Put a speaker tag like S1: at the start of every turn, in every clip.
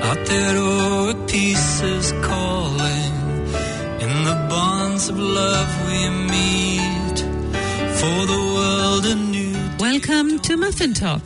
S1: out there o'er pieces calling, in the bonds of love we meet, for the world anew.
S2: Welcome to Muffin Talk.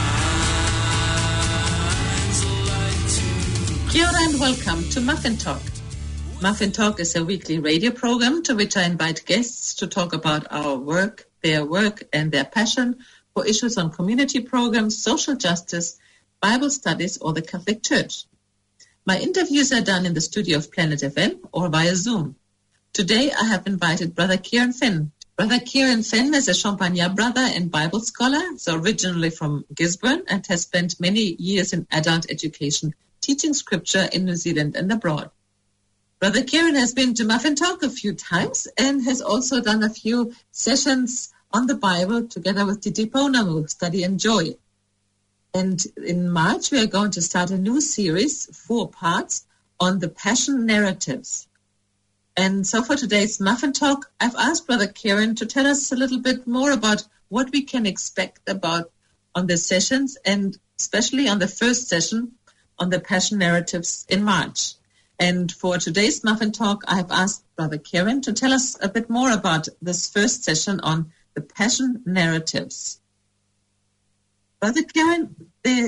S2: Kia ora and welcome to Muffin Talk. Muffin Talk is a weekly radio program to which I invite guests to talk about our work, and their passion for issues on community programs, social justice, Bible studies, or the Catholic Church. My interviews are done in the studio of Planet FM or via Zoom. Today I have invited Brother Kieran Fenn. Brother Kieran Fenn is a Champagnat brother and Bible scholar, so originally from Gisborne, and has spent many years in adult education, teaching scripture in New Zealand and abroad. Brother Kieran has been to Muffin Talk a few times and has also done a few sessions on the Bible together with Titi Pounamu, Study and Joy. And in March, we are going to start a new series, 4 parts, on the Passion narratives. And so for today's Muffin Talk, I've asked Brother Kieran to tell us a little bit more about what we can expect about on the sessions, and especially on the first session on the Passion narratives in March. And for today's Muffin Talk, I've asked Brother Kieran to tell us a bit more about this first session on the Passion narratives. Brother Kieran,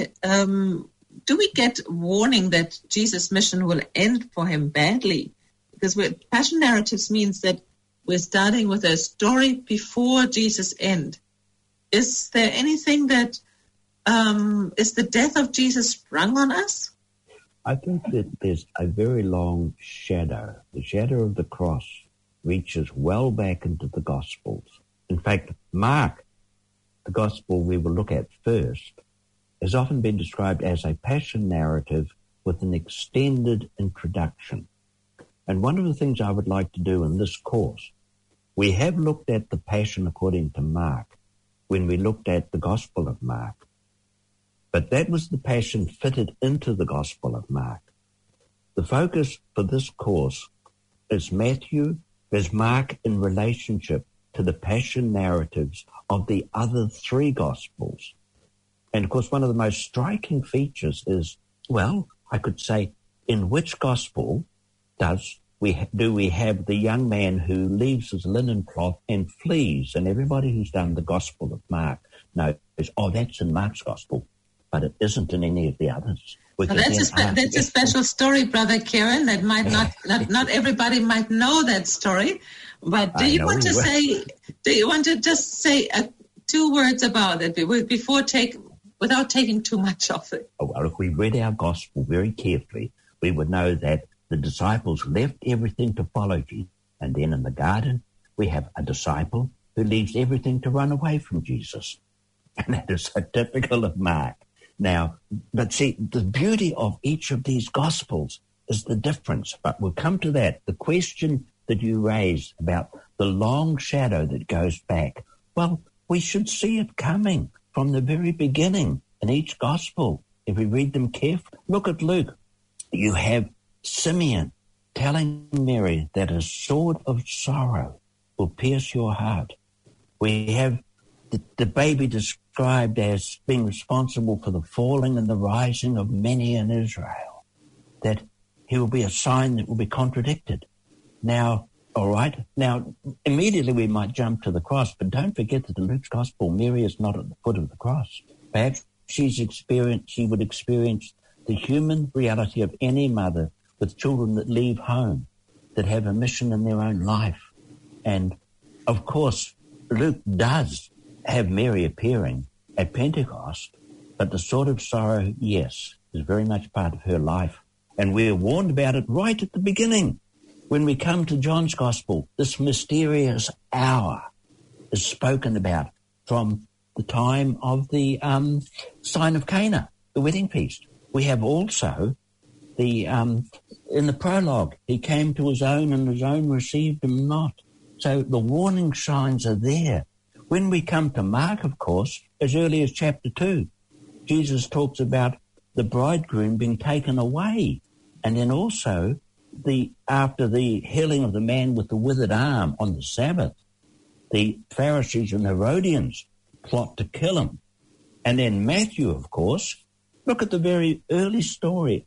S2: do we get warning that Jesus' mission will end for him badly? Because Passion narratives means that we're starting with a story before Jesus' end. Is there anything that is the death of Jesus sprung on us?
S3: I think that there's a very long shadow. The shadow of the cross reaches well back into the Gospels. In fact, Mark, the Gospel we will look at first, has often been described as a passion narrative with an extended introduction. And one of the things I would like to do in this course, we have looked at the passion according to Mark when we looked at the Gospel of Mark. But that was the passion fitted into the Gospel of Mark. The focus for this course is Mark in relationship to the passion narratives of the other 3 Gospels. And of course, one of the most striking features is, well, I could say, in which Gospel do we have the young man who leaves his linen cloth and flees? And everybody who's done the Gospel of Mark knows, that's in Mark's Gospel, but it isn't in any of the others.
S2: Well, that's a special story, Brother Kieran, that might not everybody might know that story. But do you want to just say 2 words about it without taking too much of it?
S3: Oh, well, if we read our Gospel very carefully, we would know that the disciples left everything to follow Jesus. And then in the garden, we have a disciple who leaves everything to run away from Jesus. And that is so typical of Mark. Now, but see, the beauty of each of these Gospels is the difference. But we'll come to that. The question that you raised about the long shadow that goes back, well, we should see it coming from the very beginning in each Gospel. If we read them carefully, look at Luke. You have Simeon telling Mary that a sword of sorrow will pierce your heart. We have the baby described as being responsible for the falling and the rising of many in Israel, that he will be a sign that will be contradicted. Now, all right, now immediately we might jump to the cross, but don't forget that in Luke's Gospel, Mary is not at the foot of the cross. Perhaps she would experience the human reality of any mother with children that leave home, that have a mission in their own life. And, of course, Luke does have Mary appearing at Pentecost, but the sword of sorrow, yes, is very much part of her life. And we're warned about it right at the beginning. When we come to John's Gospel, this mysterious hour is spoken about from the time of the sign of Cana, the wedding feast. We have also in the prologue, he came to his own and his own received him not. So the warning signs are there. When we come to Mark, of course, as early as chapter 2, Jesus talks about the bridegroom being taken away. And then also, after the healing of the man with the withered arm on the Sabbath, the Pharisees and Herodians plot to kill him. And then Matthew, of course, look at the very early story of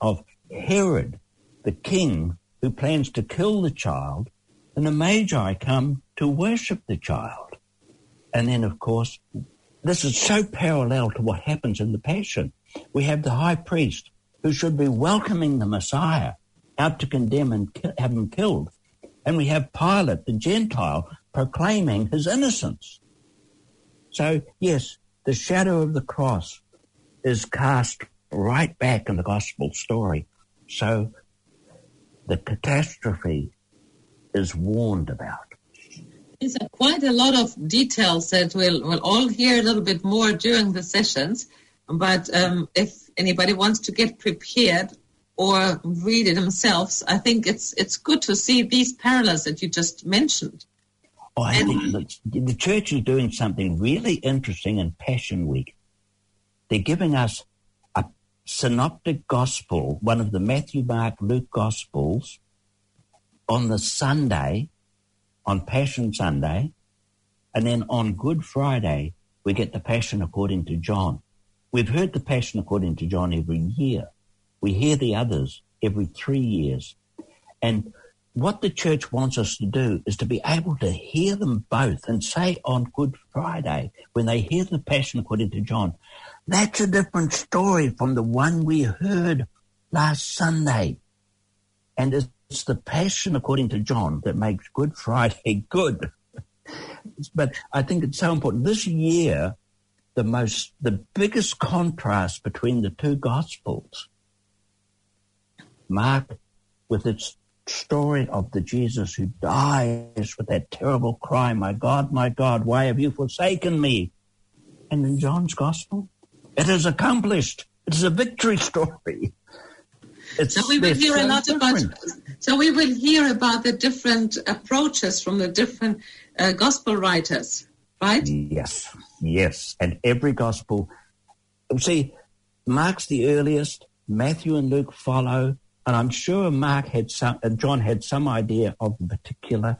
S3: Herod, the king who plans to kill the child, and the Magi come to worship the child. And then, of course, this is so parallel to what happens in the Passion. We have the high priest who should be welcoming the Messiah out to condemn and have him killed. And we have Pilate, the Gentile, proclaiming his innocence. So, yes, the shadow of the cross is cast right back in the gospel story. So the catastrophe is warned about.
S2: There's quite a lot of details that we'll all hear a little bit more during the sessions. But if anybody wants to get prepared or read it themselves, I think it's good to see these parallels that you just mentioned.
S3: Oh, I think the church is doing something really interesting in Passion Week. They're giving us a synoptic gospel, one of the Matthew, Mark, Luke Gospels, on the Sunday, on Passion Sunday, and then on Good Friday, we get the Passion according to John. We've heard the Passion according to John every year. We hear the others every 3 years. And what the church wants us to do is to be able to hear them both and say on Good Friday, when they hear the Passion according to John, that's a different story from the one we heard last Sunday. And it's the Passion according to John that makes Good Friday good. But I think it's so important. This year, the biggest contrast between the two Gospels, Mark with its story of the Jesus who dies with that terrible cry, my God, why have you forsaken me? And in John's Gospel, it is accomplished. It is a victory story.
S2: So we will hear a lot about. So we will hear about the different approaches from the different gospel writers, right?
S3: Yes. And every gospel. See, Mark's the earliest. Matthew and Luke follow, and I'm sure John had some idea of the particular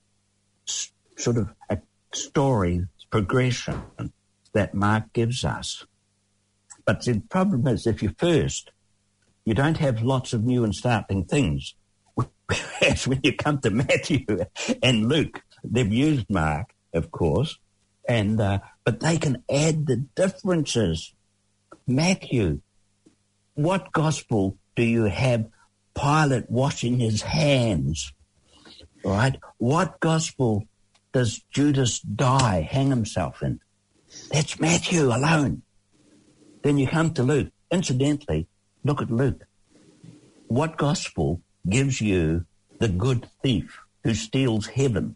S3: sort of a story progression that Mark gives us. But the problem is, if you're first, you don't have lots of new and startling things. Whereas when you come to Matthew and Luke, they've used Mark, of course, and but they can add the differences. Matthew, what gospel do you have Pilate washing his hands? Right? What gospel does Judas hang himself in? That's Matthew alone. Then you come to Luke. Incidentally, look at Luke. What gospel gives you the good thief who steals heaven?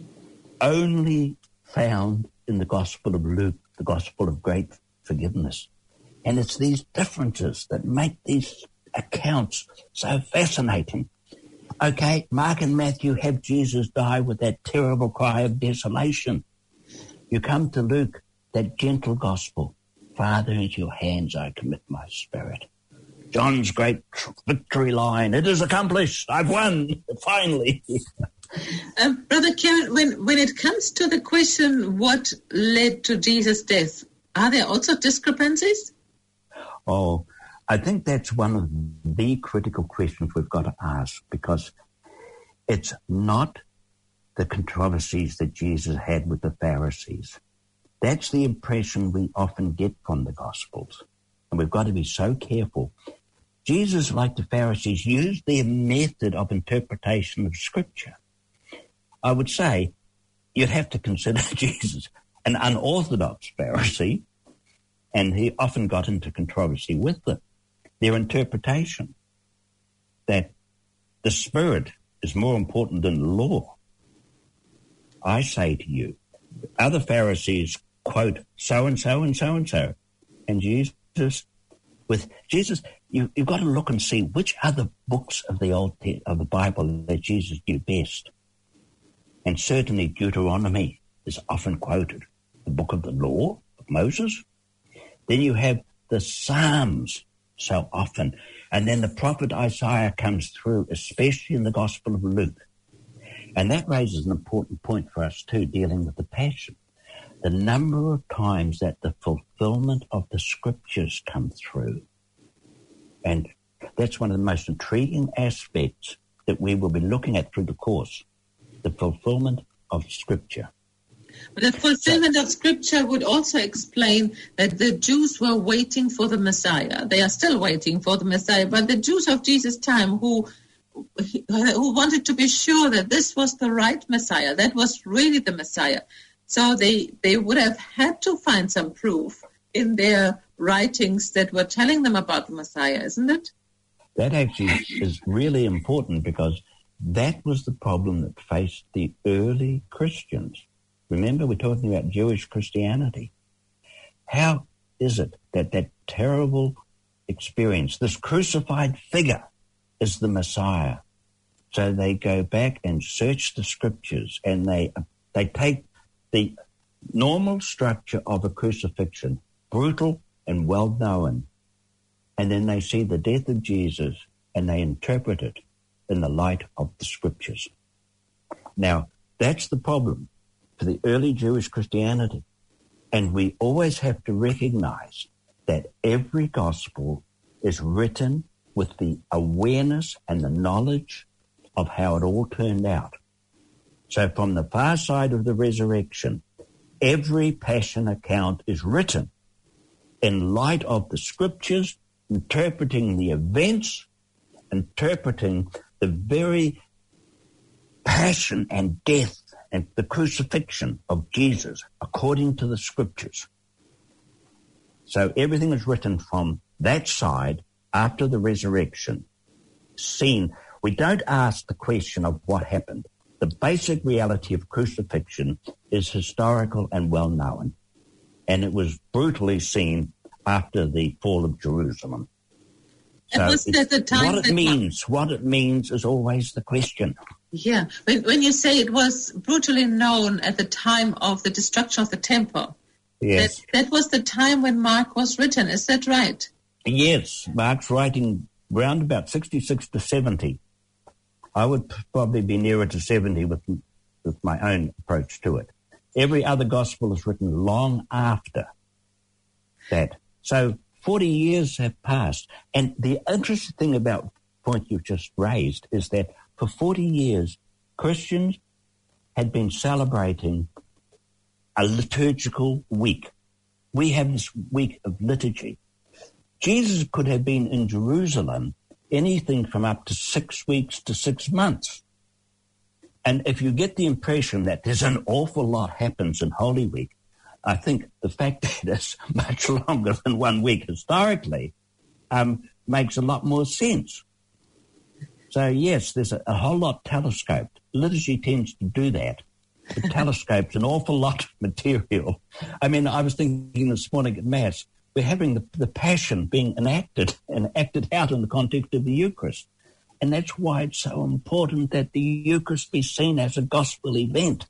S3: Only found in the Gospel of Luke, the Gospel of great forgiveness. And it's these differences that make these accounts so fascinating. Okay, Mark and Matthew have Jesus die with that terrible cry of desolation. You come to Luke, that gentle gospel. Father, into your hands I commit my spirit. John's great victory line. It is accomplished. I've won, finally.
S2: Brother Kieran, when it comes to the question, what led to Jesus' death, are there also discrepancies?
S3: Oh, I think that's one of the critical questions we've got to ask, because it's not the controversies that Jesus had with the Pharisees. That's the impression we often get from the Gospels. And we've got to be so careful. Jesus, like the Pharisees, used their method of interpretation of Scripture. I would say you'd have to consider Jesus an unorthodox Pharisee, and he often got into controversy with them. Their interpretation that the Spirit is more important than the law. I say to you, other Pharisees quote so-and-so and so-and-so, and Jesus, you've got to look and see which other books of the Bible that Jesus knew best. And certainly Deuteronomy is often quoted, the book of the law of Moses. Then you have the Psalms so often. And then the prophet Isaiah comes through, especially in the Gospel of Luke. And that raises an important point for us too, dealing with the Passion. The number of times that the fulfillment of the Scriptures come through. And that's one of the most intriguing aspects that we will be looking at through the course, the fulfillment of Scripture.
S2: But the fulfillment of Scripture would also explain that the Jews were waiting for the Messiah. They are still waiting for the Messiah, but the Jews of Jesus' time who wanted to be sure that this was the right Messiah, that was really the Messiah. So they would have had to find some proof in their writings that were telling them about the Messiah, isn't it?
S3: That actually is really important, because that was the problem that faced the early Christians. Remember, we're talking about Jewish Christianity. How is it that that terrible experience, this crucified figure, is the Messiah? So they go back and search the Scriptures, and they take the normal structure of a crucifixion, brutal and well-known, and then they see the death of Jesus and they interpret it in the light of the Scriptures. Now, that's the problem for the early Jewish Christianity. And we always have to recognize that every gospel is written with the awareness and the knowledge of how it all turned out. So from the far side of the resurrection, every passion account is written in light of the Scriptures, interpreting the events, interpreting the very passion and death and the crucifixion of Jesus according to the Scriptures. So everything is written from that side after the resurrection. Seen. We don't ask the question of what happened. The basic reality of crucifixion is historical and well known, and it was brutally seen after the fall of Jerusalem. So
S2: at the time
S3: what it means is always the question.
S2: Yeah, when you say it was brutally known at the time of the destruction of the temple,
S3: yes,
S2: that was the time when Mark was written. Is that right?
S3: Yes, Mark's writing round about 66 to 70. I would probably be nearer to 70 with my own approach to it. Every other gospel is written long after that. So 40 years have passed. And the interesting thing about the point you've just raised is that for 40 years, Christians had been celebrating a liturgical week. We have this week of liturgy. Jesus could have been in Jerusalem anything from up to 6 weeks to 6 months. And if you get the impression that there's an awful lot happens in Holy Week, I think the fact that it's much longer than 1 week historically makes a lot more sense. So, yes, there's a whole lot telescoped. Liturgy tends to do that. It telescopes an awful lot of material. I mean, I was thinking this morning at Mass, we're having the Passion being enacted and acted out in the context of the Eucharist. And that's why it's so important that the Eucharist be seen as a gospel event.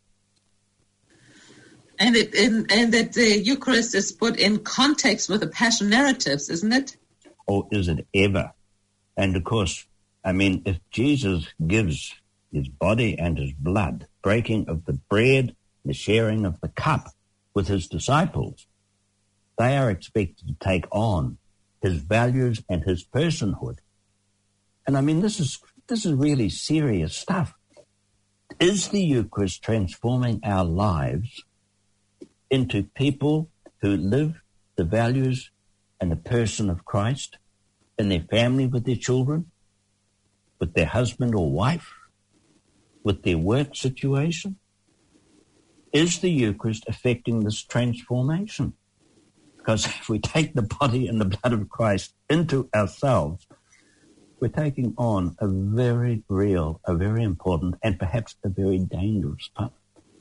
S2: And that the Eucharist is put in context with the Passion narratives, isn't it?
S3: Or is it ever? And of course, I mean, if Jesus gives his body and his blood, breaking of the bread, the sharing of the cup with his disciples, they are expected to take on his values and his personhood. And I mean, this is really serious stuff. Is the Eucharist transforming our lives into people who live the values and the person of Christ in their family, with their children, with their husband or wife, with their work situation? Is the Eucharist affecting this transformation? Because if we take the body and the blood of Christ into ourselves, we're taking on a very real, a very important, and perhaps a very dangerous path.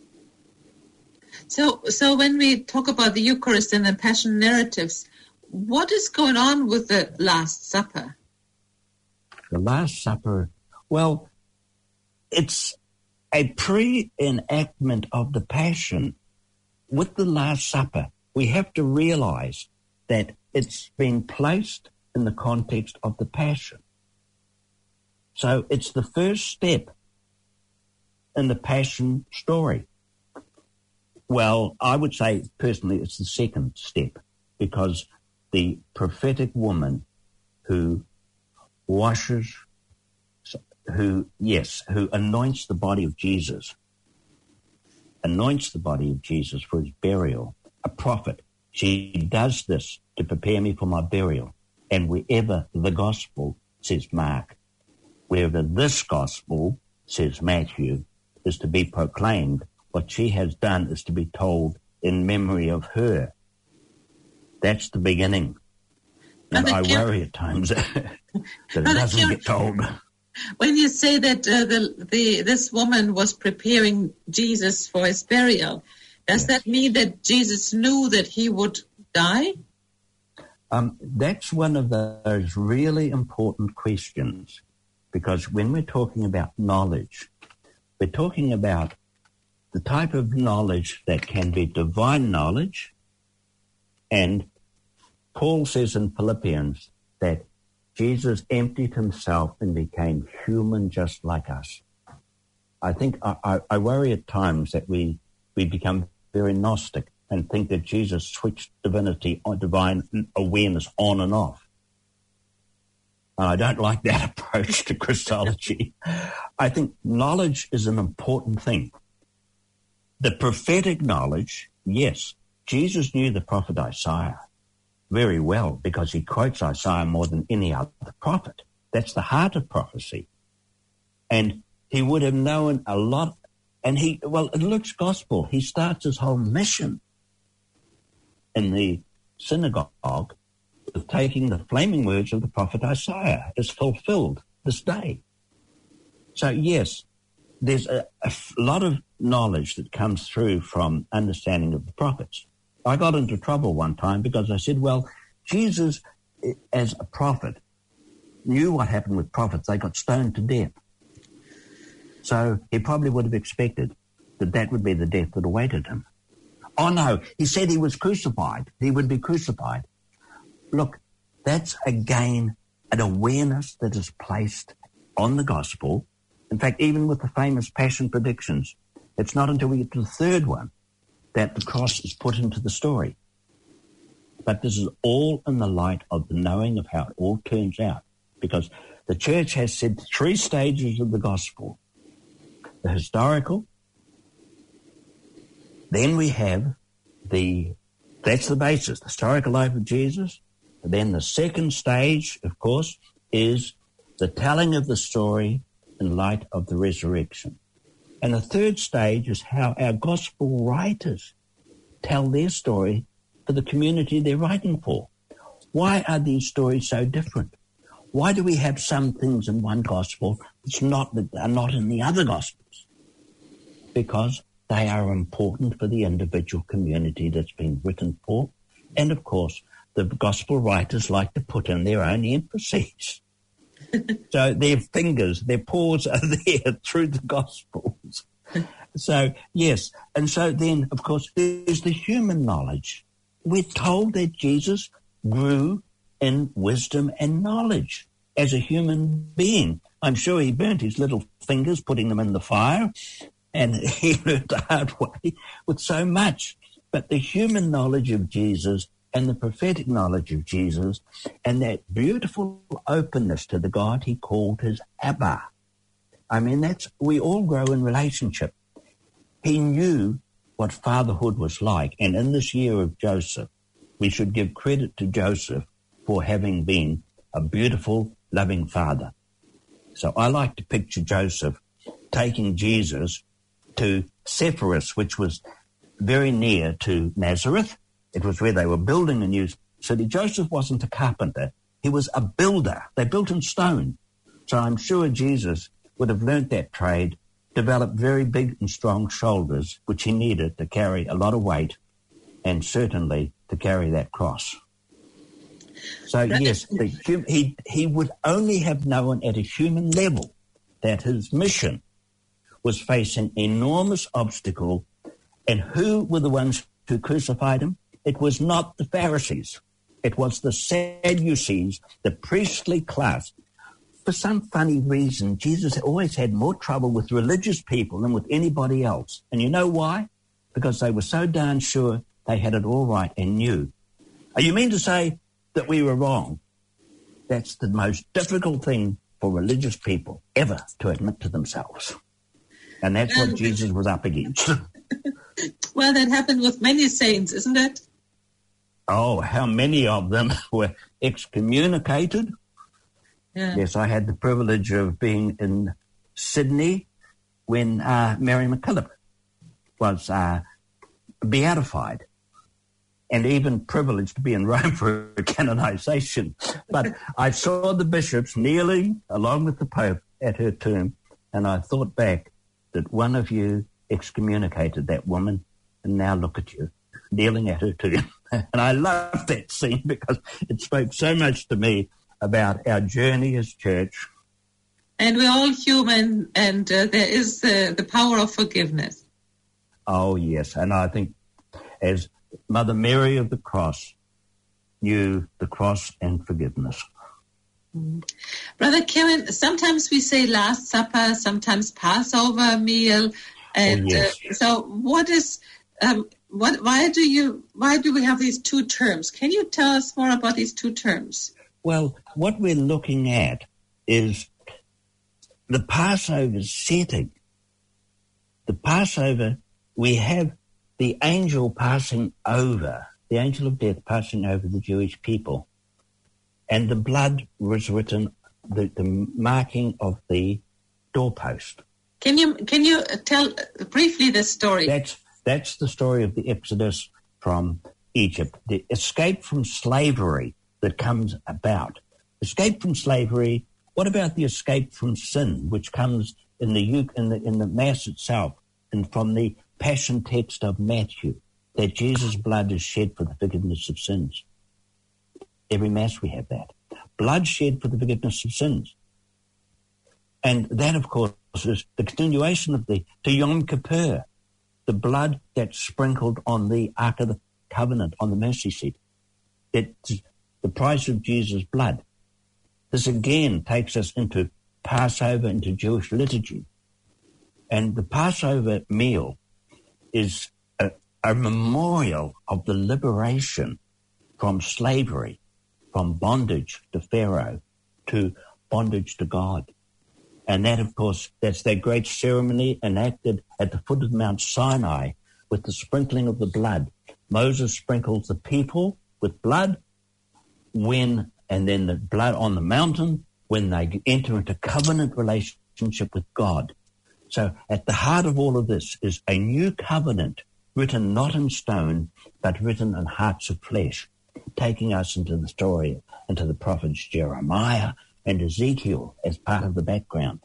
S2: So when we talk about the Eucharist and the Passion narratives, what is going on with the Last Supper?
S3: The Last Supper, well, it's a pre-enactment of the Passion. With the Last Supper, we have to realize that it's been placed in the context of the Passion. So it's the first step in the Passion story. Well, I would say personally it's the second step, because the prophetic woman who washes, who anoints the body of Jesus, for his burial, a prophet. She does this to prepare me for my burial. And wherever the gospel, says Mark, wherever this gospel, says Matthew, is to be proclaimed, what she has done is to be told in memory of her. That's the beginning. And I worry at times that it doesn't get told.
S2: When you say that this woman was preparing Jesus for his burial, does that mean that Jesus knew that he would die?
S3: That's one of those really important questions, because when we're talking about knowledge, we're talking about the type of knowledge that can be divine knowledge. And Paul says in Philippians that Jesus emptied himself and became human just like us. I think I worry at times that we become very Gnostic and think that Jesus switched divinity or divine awareness on and off. And I don't like that approach to Christology. I think knowledge is an important thing. The prophetic knowledge, yes, Jesus knew the prophet Isaiah very well because he quotes Isaiah more than any other prophet. That's the heart of prophecy. And he would have known a lot. And in Luke's gospel, he starts his whole mission in the synagogue with taking the flaming words of the prophet Isaiah as fulfilled this day. So, yes, there's a lot of knowledge that comes through from understanding of the prophets. I got into trouble one time because I said, well, Jesus, as a prophet, knew what happened with prophets. They got stoned to death. So he probably would have expected that would be the death that awaited him. Oh, no, he said he was crucified. He would be crucified. Look, that's, again, an awareness that is placed on the gospel. In fact, even with the famous Passion predictions, it's not until we get to the third one that the cross is put into the story. But this is all in the light of the knowing of how it all turns out, because the church has said 3 stages of the gospel: the historical, then we have that's the basis, the historical life of Jesus. And then the second stage, of course, is the telling of the story in light of the resurrection. And the third stage is how our gospel writers tell their story for the community they're writing for. Why are these stories so different? Why do we have some things in one gospel that are not in the other gospels? Because they are important for the individual community that's been written for. And, of course, the gospel writers like to put in their own emphases. So their paws are there through the Gospels. So, yes. And so then, of course, there's the human knowledge. We're told that Jesus grew in wisdom and knowledge as a human being. I'm sure he burnt his little fingers putting them in the fire, and he learned the hard way with so much. But the human knowledge of Jesus and the prophetic knowledge of Jesus and that beautiful openness to the God he called his Abba. I mean, we all grow in relationship. He knew what fatherhood was like. And in this year of Joseph, we should give credit to Joseph for having been a beautiful, loving father. So I like to picture Joseph taking Jesus to Sepphoris, which was very near to Nazareth. It was where they were building a new city. Joseph wasn't a carpenter. He was a builder. They built in stone. So I'm sure Jesus would have learnt that trade, developed very big and strong shoulders, which he needed to carry a lot of weight and certainly to carry that cross. So, yes, he would only have known at a human level that his mission was facing enormous obstacle. And who were the ones who crucified him? It was not the Pharisees. It was the Sadducees, the priestly class. For some funny reason, Jesus always had more trouble with religious people than with anybody else. And you know why? Because they were so darn sure they had it all right and knew. You mean to say that we were wrong? That's the most difficult thing for religious people ever to admit to themselves. And that's what Jesus was up against.
S2: Well, that happened with many saints, isn't it?
S3: Oh, how many of them were excommunicated?
S2: Yeah.
S3: Yes, I had the privilege of being in Sydney when Mary MacKillop was beatified, and even privileged to be in Rome for a canonization. But I saw the bishops kneeling along with the Pope at her tomb, and I thought back that one of you excommunicated that woman, and now look at you, kneeling at her tomb. And I loved that scene because it spoke so much to me about our journey as church.
S2: And we're all human, and there is the power of forgiveness.
S3: Oh, yes. And I think as Mother Mary of the Cross knew the cross and forgiveness.
S2: Brother Kevin, sometimes we say Last Supper, sometimes Passover meal. And so what is... why do we have these two terms? Can you tell us more about these two terms?
S3: Well, what we're looking at is the Passover setting. The Passover, we have the angel passing over, the angel of death passing over the Jewish people. And the blood was written, the marking of the doorpost.
S2: Can you tell briefly the story?
S3: That's the story of the Exodus from Egypt, the escape from slavery that comes about. Escape from slavery. What about the escape from sin, which comes in the Mass itself and from the Passion text of Matthew, that Jesus' blood is shed for the forgiveness of sins? Every Mass we have that. Blood shed for the forgiveness of sins. And that, of course, is the continuation of to Yom Kippur, the blood that's sprinkled on the Ark of the Covenant, on the mercy seat. It's the price of Jesus' blood. This again takes us into Passover, into Jewish liturgy. And the Passover meal is a memorial of the liberation from slavery, from bondage to Pharaoh, to bondage to God. And that, of course, that's that great ceremony enacted at the foot of Mount Sinai with the sprinkling of the blood. Moses sprinkles the people with blood and then the blood on the mountain when they enter into covenant relationship with God. So at the heart of all of this is a new covenant written not in stone, but written in hearts of flesh, taking us into the story, into the prophets Jeremiah and Ezekiel as part of the background.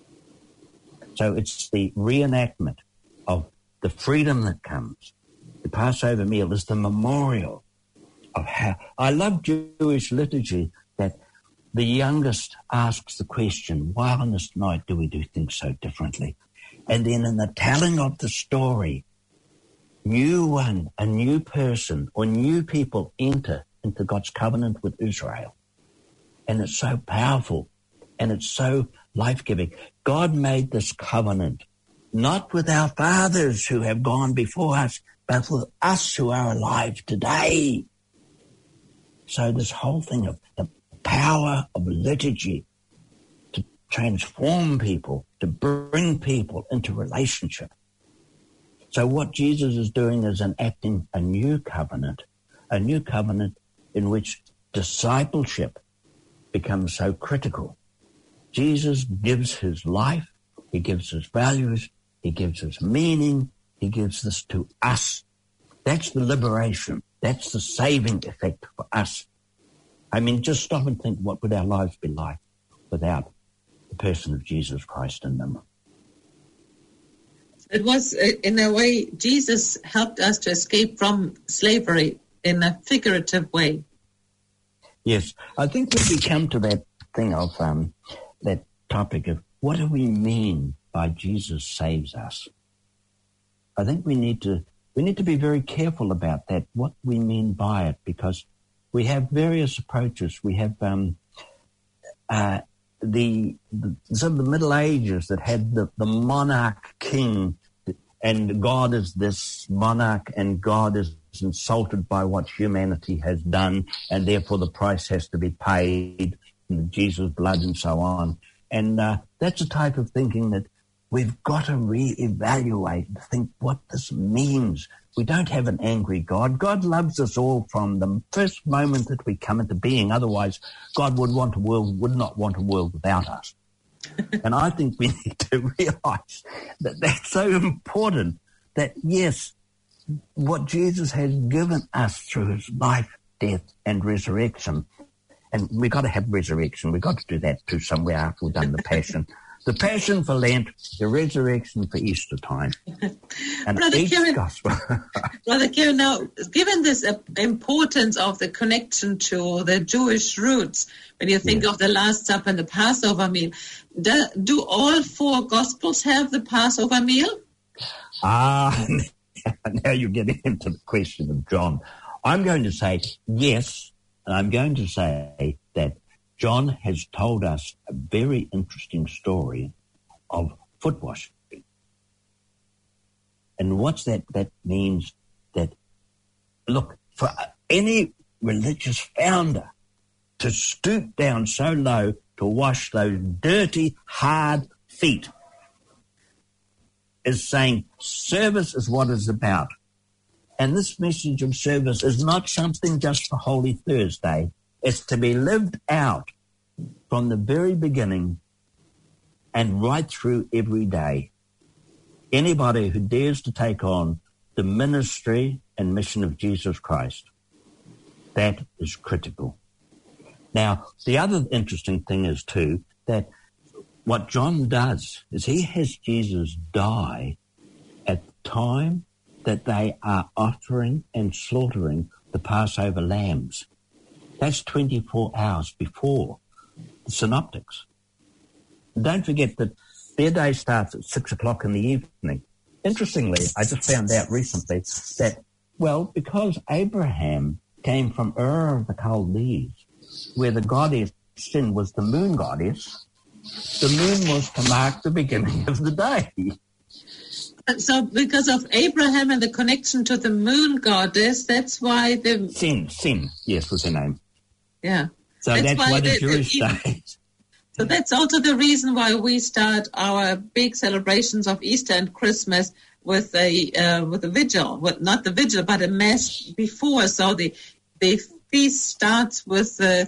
S3: So it's the reenactment of the freedom that comes. The Passover meal is the memorial of how... I love Jewish liturgy that the youngest asks the question, why on this night do we do things so differently? And then in the telling of the story, a new person or new people enter into God's covenant with Israel. And it's so powerful and it's so life-giving. God made this covenant not with our fathers who have gone before us, but with us who are alive today. So this whole thing of the power of liturgy to transform people, to bring people into relationship. So what Jesus is doing is enacting a new covenant in which discipleship becomes so critical. Jesus gives his life, he gives his values, he gives his meaning, he gives this to us. That's the liberation. That's the saving effect for us. I mean, just stop and think, what would our lives be like without the person of Jesus Christ in them?
S2: It was, in a way, Jesus helped us to escape from slavery in a figurative way.
S3: Yes, I think when we come to that thing of that topic of what do we mean by Jesus saves us, I think we need to be very careful about that, what we mean by it, because we have various approaches. We have the Middle Ages that had the monarch king, and God is this monarch, and God is insulted by what humanity has done, and therefore the price has to be paid. Jesus' blood and so on. And that's a type of thinking that we've got to reevaluate and think what this means. We don't have an angry God. God loves us all from the first moment that we come into being. Otherwise, God would not want a world without us. And I think we need to realize that that's so important, that, yes, what Jesus has given us through his life, death, and resurrection, and we've got to have resurrection. We've got to do that too somewhere after we've done the Passion. The Passion for Lent, the resurrection for Easter time. And
S2: Brother Kieran, Brother Kieran, now, given this importance of the connection to the Jewish roots, when you think of the Last Supper and the Passover meal, do all four Gospels have the Passover meal?
S3: Now you're getting into the question of John. I'm going to say yes, and I'm going to say that John has told us a very interesting story of foot washing. And what's that? That means that, look, for any religious founder to stoop down so low to wash those dirty, hard feet is saying service is what it's about. And this message of service is not something just for Holy Thursday. It's to be lived out from the very beginning and right through every day. Anybody who dares to take on the ministry and mission of Jesus Christ, that is critical. Now, the other interesting thing is, too, that what John does is he has Jesus die at the time that they are offering and slaughtering the Passover lambs. That's 24 hours before the synoptics. And don't forget that their day starts at 6 o'clock in the evening. Interestingly, I just found out recently that, well, because Abraham came from Ur of the Chaldees, where the goddess Sin was the moon goddess, the moon was to mark the beginning of the day.
S2: So because of Abraham and the connection to the moon goddess, that's why the...
S3: Sin, yes, was her name.
S2: Yeah.
S3: So that's why the Jewish days.
S2: So that's also the reason why we start our big celebrations of Easter and Christmas with a vigil. Well, not the vigil, but a mass before. So the feast starts with the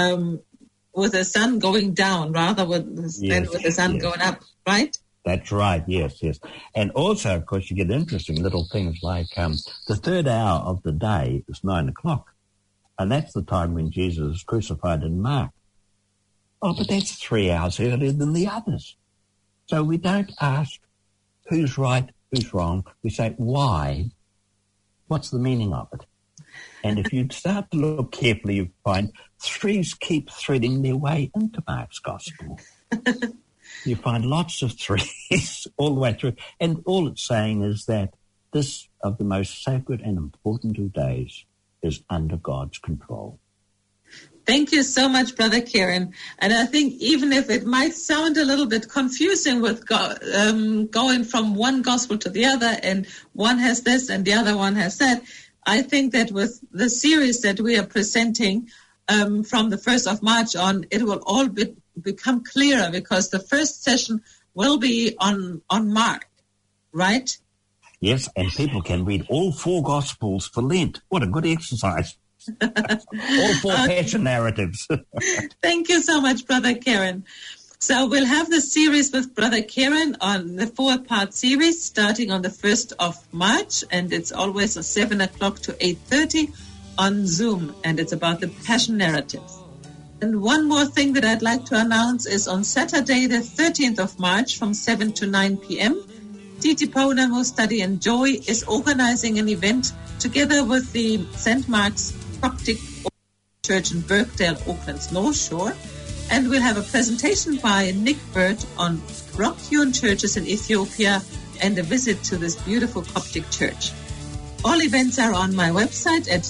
S2: sun going down rather than with the sun going up, right?
S3: That's right, yes. And also, of course, you get interesting little things like the third hour of the day is 9 o'clock. And that's the time when Jesus is crucified in Mark. Oh, but that's 3 hours earlier than the others. So we don't ask who's right, who's wrong. We say, why? What's the meaning of it? And if you start to look carefully, you find threes keep threading their way into Mark's gospel. You find lots of threes all the way through. And all it's saying is that this of the most sacred and important of days is under God's control.
S2: Thank you so much, Brother Kieran. And I think even if it might sound a little bit confusing with going from one gospel to the other, and one has this and the other one has that, I think that with the series that we are presenting from the 1st of March on, it will all become clearer, because the first session will be on Mark, right?
S3: Yes, and people can read all four Gospels for Lent. What a good exercise. All four Passion narratives.
S2: Thank you so much, Brother Kieran. So we'll have the series with Brother Kieran on the 4-part series starting on the 1st of March, and it's always at 7 o'clock to 8:30 on Zoom, and it's about the Passion narratives. And one more thing that I'd like to announce is on Saturday, the 13th of March from 7 to 9 p.m., T.T. Ponamo Study and Joy is organizing an event together with the St. Mark's Coptic Church in Birkdale, Auckland's North Shore. And we'll have a presentation by Nick Bird on rock-hewn churches in Ethiopia and a visit to this beautiful Coptic church. All events are on my website at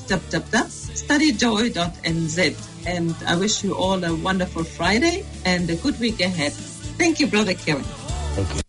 S2: www.studyjoy.nz. And I wish you all a wonderful Friday and a good week ahead. Thank you, Brother Kieran.
S3: Thank you.